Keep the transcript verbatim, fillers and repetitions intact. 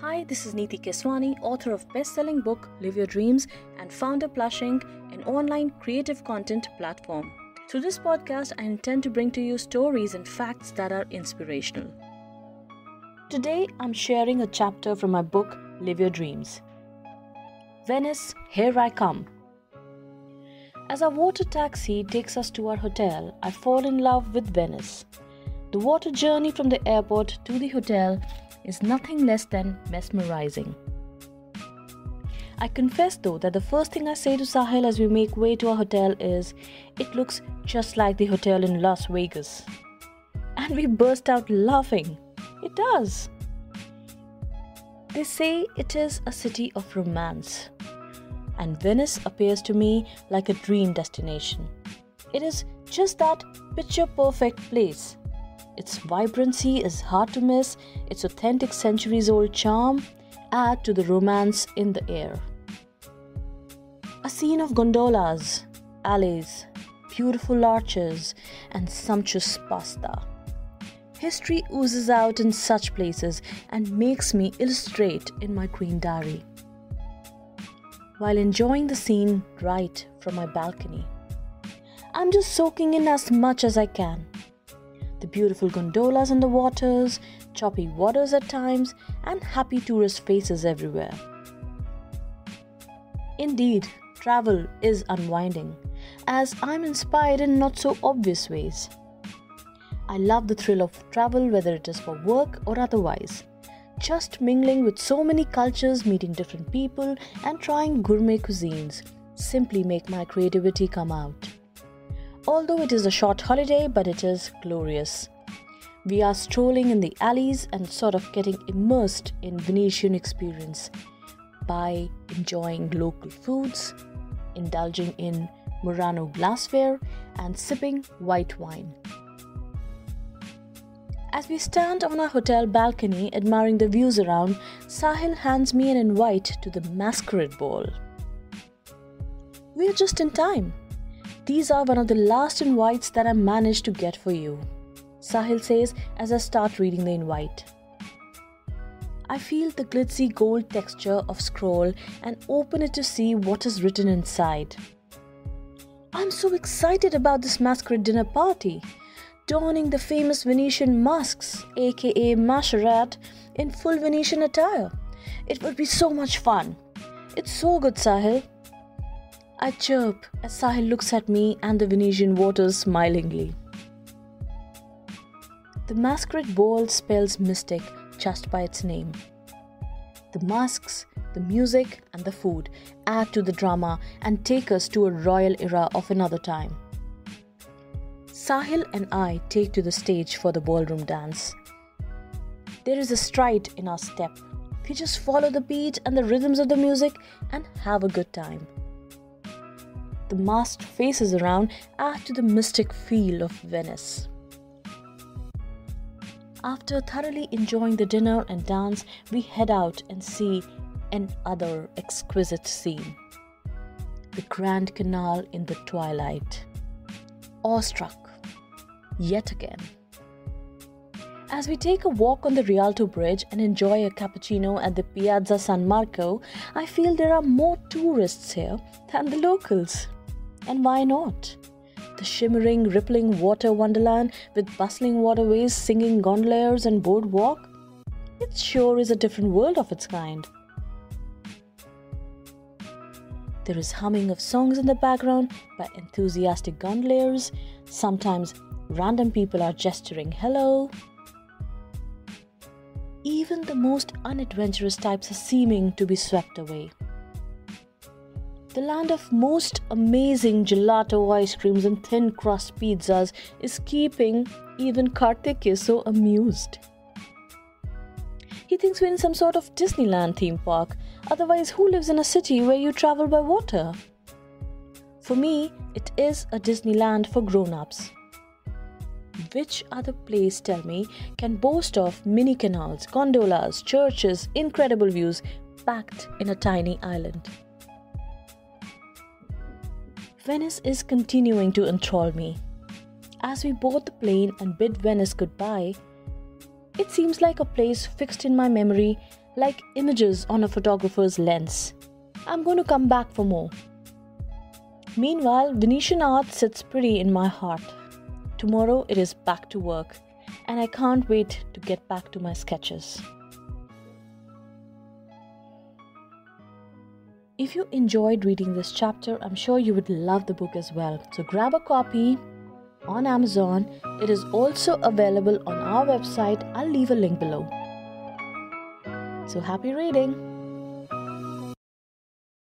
Hi, this is Neeti Keswani, author of best-selling book Live Your Dreams and founder Plushing, an online creative content platform. Through this podcast, I intend to bring to you stories and facts that are inspirational. Today, I'm sharing a chapter from my book Live Your Dreams. Venice, here I come. As our water taxi takes us to our hotel, I fall in love with Venice. The water journey from the airport to the hotel is nothing less than mesmerizing. I confess though that the first thing I say to Sahil as we make way to our hotel is, it looks just like the hotel in Las Vegas. And we burst out laughing. It does. They say it is a city of romance. And Venice appears to me like a dream destination. It is just that picture-perfect place. Its vibrancy is hard to miss, its authentic centuries-old charm add to the romance in the air. A scene of gondolas, alleys, beautiful arches, and sumptuous pasta. History oozes out in such places and makes me illustrate in my green diary, while enjoying the scene right from my balcony. I'm just soaking in as much as I can. The beautiful gondolas in the waters, choppy waters at times, and happy tourist faces everywhere. Indeed, travel is unwinding, as I'm inspired in not so obvious ways. I love the thrill of travel, whether it is for work or otherwise. Just mingling with so many cultures, meeting different people, and trying gourmet cuisines simply make my creativity come out. Although it is a short holiday, but it is glorious. We are strolling in the alleys and sort of getting immersed in Venetian experience by enjoying local foods, indulging in Murano glassware, and sipping white wine. As we stand on our hotel balcony admiring the views around, Sahil hands me an invite to the masquerade ball. We are just in time. These are one of the last invites that I managed to get for you, Sahil says as I start reading the invite. I feel the glitzy gold texture of scroll and open it to see what is written inside. I'm so excited about this masquerade dinner party, donning the famous Venetian masks, aka masquerade, in full Venetian attire. It would be so much fun. It's so good, Sahil. I chirp as Sahil looks at me and the Venetian waters smilingly. The masquerade ball spells mystic just by its name. The masks, the music, and the food add to the drama and take us to a royal era of another time. Sahil and I take to the stage for the ballroom dance. There is a stride in our step. We just follow the beat and the rhythms of the music and have a good time. The masked faces around add to the mystic feel of Venice. After thoroughly enjoying the dinner and dance, we head out and see another exquisite scene. The Grand Canal in the twilight. Awestruck, yet again. As we take a walk on the Rialto Bridge and enjoy a cappuccino at the Piazza San Marco, I feel there are more tourists here than the locals. And why not? The shimmering, rippling water wonderland with bustling waterways, singing gondoliers and boardwalk? It sure is a different world of its kind. There is humming of songs in the background by enthusiastic gondoliers. Sometimes random people are gesturing hello. Even the most unadventurous types are seeming to be swept away. The land of most amazing gelato ice creams and thin crust pizzas is keeping even Karthik so amused. He thinks we're in some sort of Disneyland theme park. Otherwise, who lives in a city where you travel by water? For me, it is a Disneyland for grown-ups. Which other place, tell me, can boast of mini canals, gondolas, churches, incredible views packed in a tiny island? Venice is continuing to enthrall me. As we board the plane and bid Venice goodbye, it seems like a place fixed in my memory like images on a photographer's lens. I'm going to come back for more. Meanwhile, Venetian art sits pretty in my heart. Tomorrow it is back to work, and I can't wait to get back to my sketches. If you enjoyed reading this chapter, I'm sure you would love the book as well. So grab a copy on Amazon. It is also available on our website. I'll leave a link below. So happy reading!